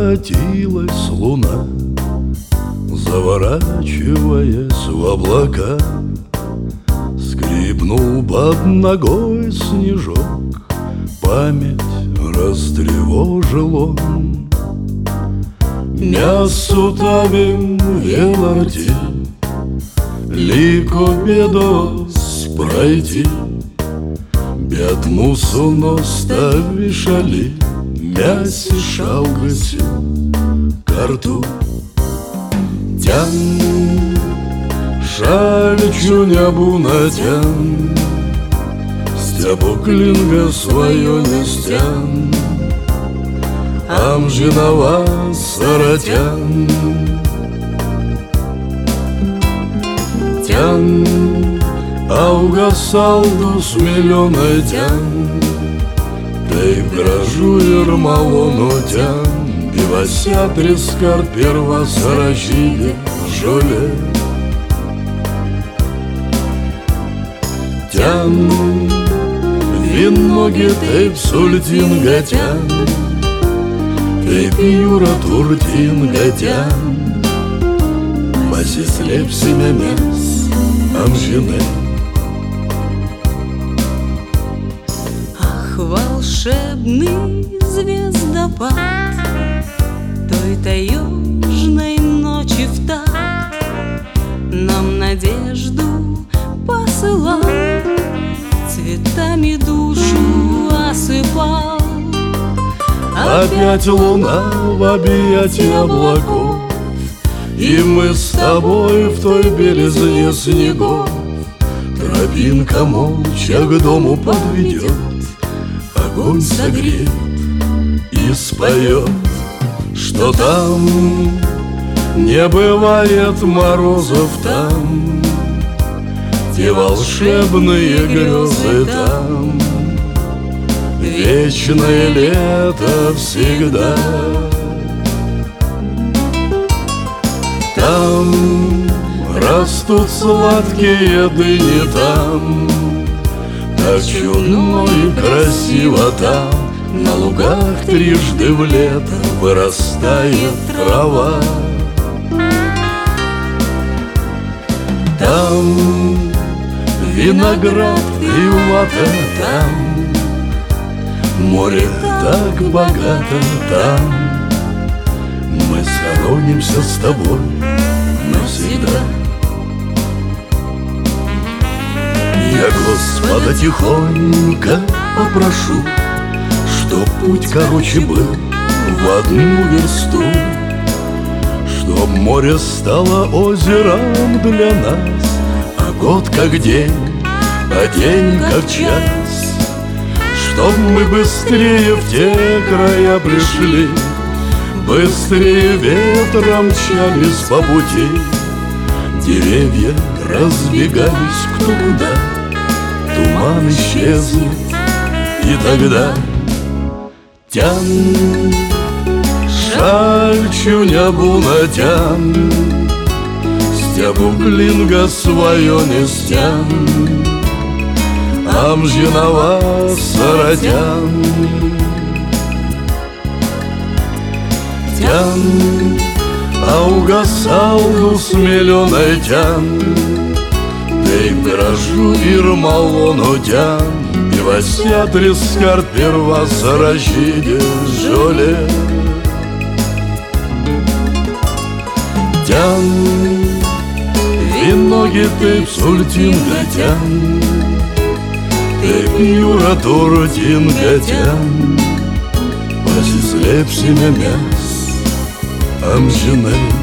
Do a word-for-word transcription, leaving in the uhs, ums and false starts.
Воротилась луна, заворачиваясь в облака. Скрипнул под ногой снежок, память растревожил он. Мясу тавим веларти, лико бедос пройти. Бед мусу ностави шали, мяси шаугаси карту. Тян шальчу небу натян, стебуклинга свое нестян, амжинова саратян. Тян аугасал дус миллиона тян, taip gražu ir malonu ten, gyvase triskart per vasarą žydi žolė. Ten vynuogė taip sultinga ten, taip jūra turtinga ten, pasislėpsime mes amžinai. Волшебный звездопад той таежной ночи в такт нам надежду посылал, цветами душу осыпал. Опять луна в объятии облаков, и мы с тобой в той белизне снегов. Тропинка молча к дому подведет, огонь согреет и споет, что там не бывает морозов там, те волшебные грезы там, вечное лето всегда. Там растут сладкие дыни там, так чудно и красиво там, на лугах трижды в лето вырастает трава. Там виноград и вата там, море так богато там, мы схоронимся с тобой навсегда. Я Господа тихонько попрошу, чтоб путь короче был в одну версту, чтоб море стало озером для нас, а год как день, а день как час, чтоб мы быстрее в те края пришли, быстрее ветром мчались по пути. Деревья разбегались кто куда, туман исчезнет, и тогда тян шальчу небу натян, стебуклинга свое нестян, амжинова саратян. Тян аугасал дус миллиона тян, taip gražu ir malonu ten, gyvase triskart per vasarą žydi žolė. Ten vynuogė taip sultinga ten, taip jūra turtinga ten, pasislėpsime mes amžinai.